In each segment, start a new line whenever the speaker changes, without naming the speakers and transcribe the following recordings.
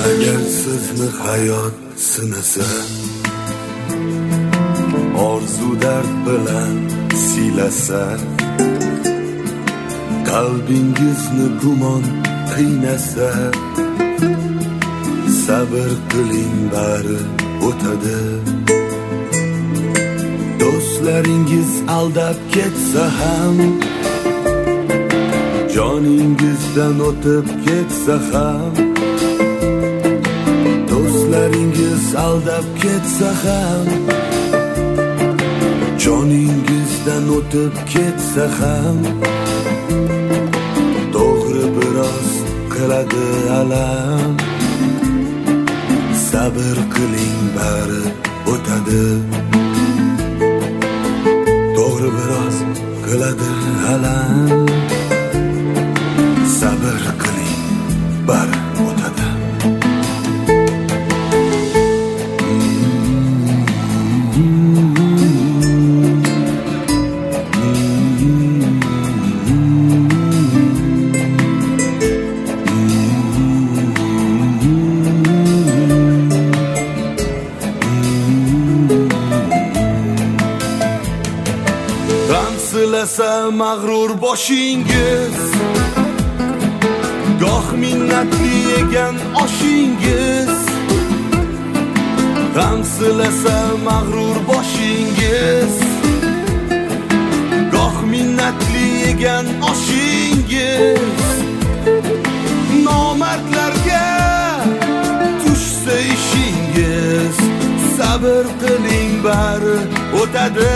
agar sizni hayot sinasa, orzu dard bilan siylasa, qalbingizni gumon qiynasa, sabr qiling, bari o'tadi. Do'stlaringiz aldab ketsa ham, joningizdan o'tib ketsa ham, do'stlaringiz aldab ketsa ham, joningizdan o'tib ketsa ham, to'g'ri biroz qiladi alam. Sabr qiling, bari o'tadi. To'g'ri biroz qiladi alam. Sabr qiling, bari o'tadi. Silasa mag'rur boshingiz, goh minnatli yegan oshingiz. G'am silasa mag'rur boshingiz, goh minnatli yegan oshingiz. Nomardlarga tushsa ishingiz, sabr qiling, bari o'tadi.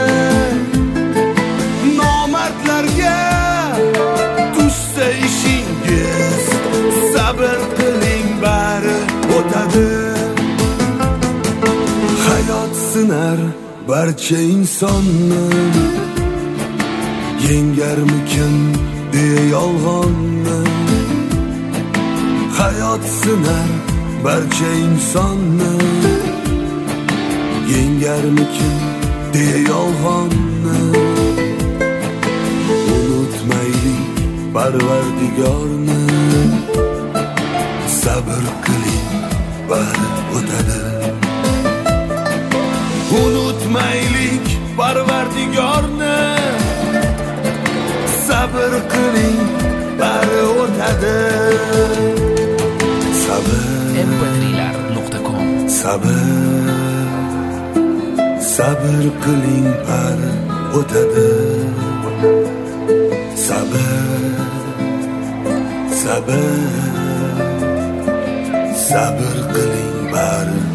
Nomardlarga tushsa ishingiz, sabr qiling, bari o'tadi. Hayot sinar barcha insonni, yengarmikin deya yolg'onni. Hayot sinar barcha insonni, yengarmikin deya yolg'onni. Unutmaylik Parvardigorni, sabr qiling, bari o'tadi. Unutmaylik Parvardigorni, sabr qiling, bari o'tadi. Sabr mp3lar.com. Sabr qiling, bari o'tadi. Sabr qiling, bari